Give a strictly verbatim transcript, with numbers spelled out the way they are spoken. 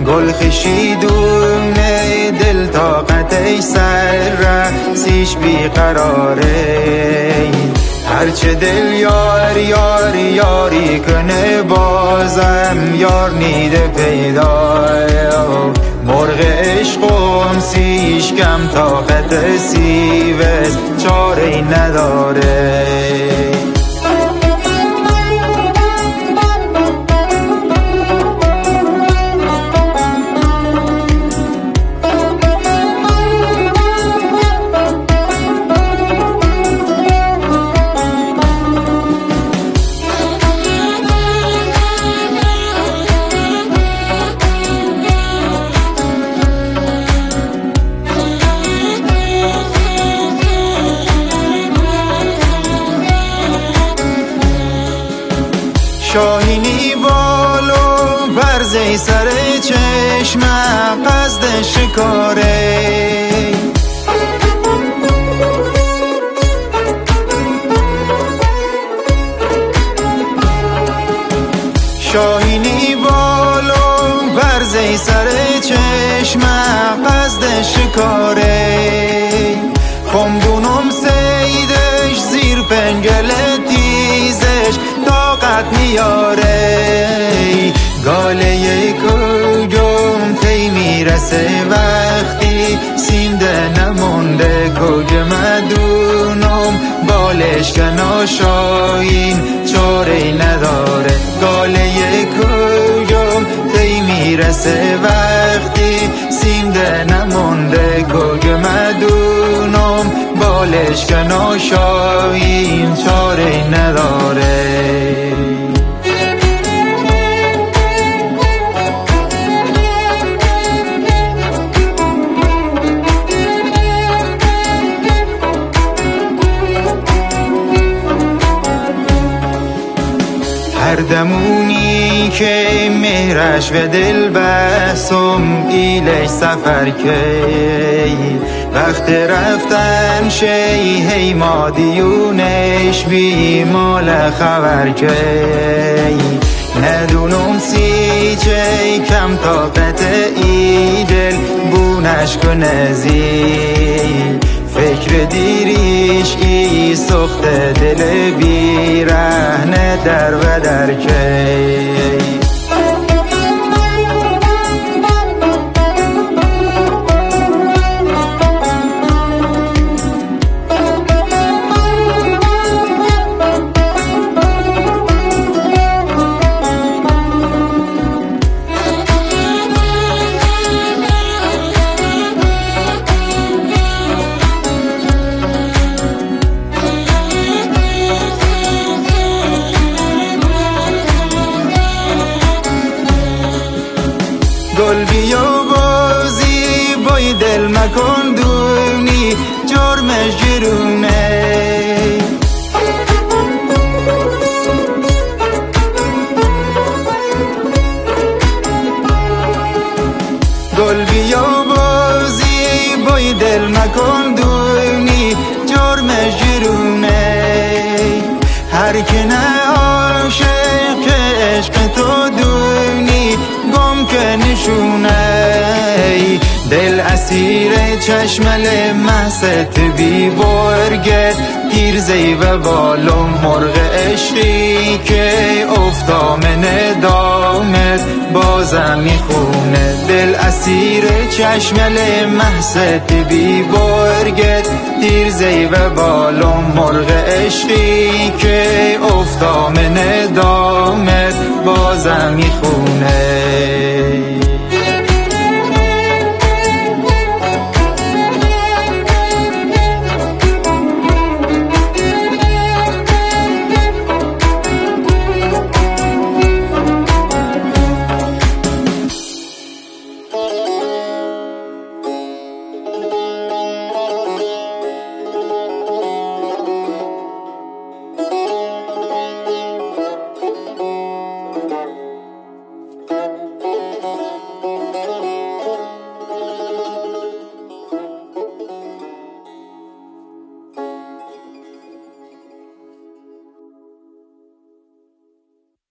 گل خشیدونه دل طاقتش سر رسیش بیقراره. هرچه دل یار یار یاری کنه بازم یار نیده پیدا. مرغ عشقم سیش کم طاقت سیوز چاره نداره. شاهینی بالو برزه سر چشم قصد شکاره. شاهینی بالو برزه سر چشم قصد شکاره. خمدونم سیدش زیر پنگل تیزش طاقت میاره. گاله کجم تی میرسه وقتی سیمده نمونده کج مدونم بالش کنا شاین چاره نداره. گاله کجم تی میرسه وقتی سیمده نمونده کج مدونم بالش کنا شاین چاره نداره. هر دمونی که مهرش و دل بسم ایلش سفر کی. وقت رفتن شی هی مادیونش بی مال خبر کی. ندونم سی چه کم طاقت ای دل بونش کنه زی. فکر دیریش ای سخت دل بی رهنه در و در کی. گل بیا بازی بای دل مکن دونی جرمش جرونه. گل بیا بازی بای دل مکن دونی جرمش جرونه. هر که نه عاشق که عشق تو دونی گم که نشونه. دل اسیر چشمل محست بی برگت گیرزی و بالم مرغ عشقی که افتام ندامت بازم میخونه. دل اسیر چشمل محست بی برگت گیرزی و بالم مرغ عشقی که افتام ندامت بازم میخونه.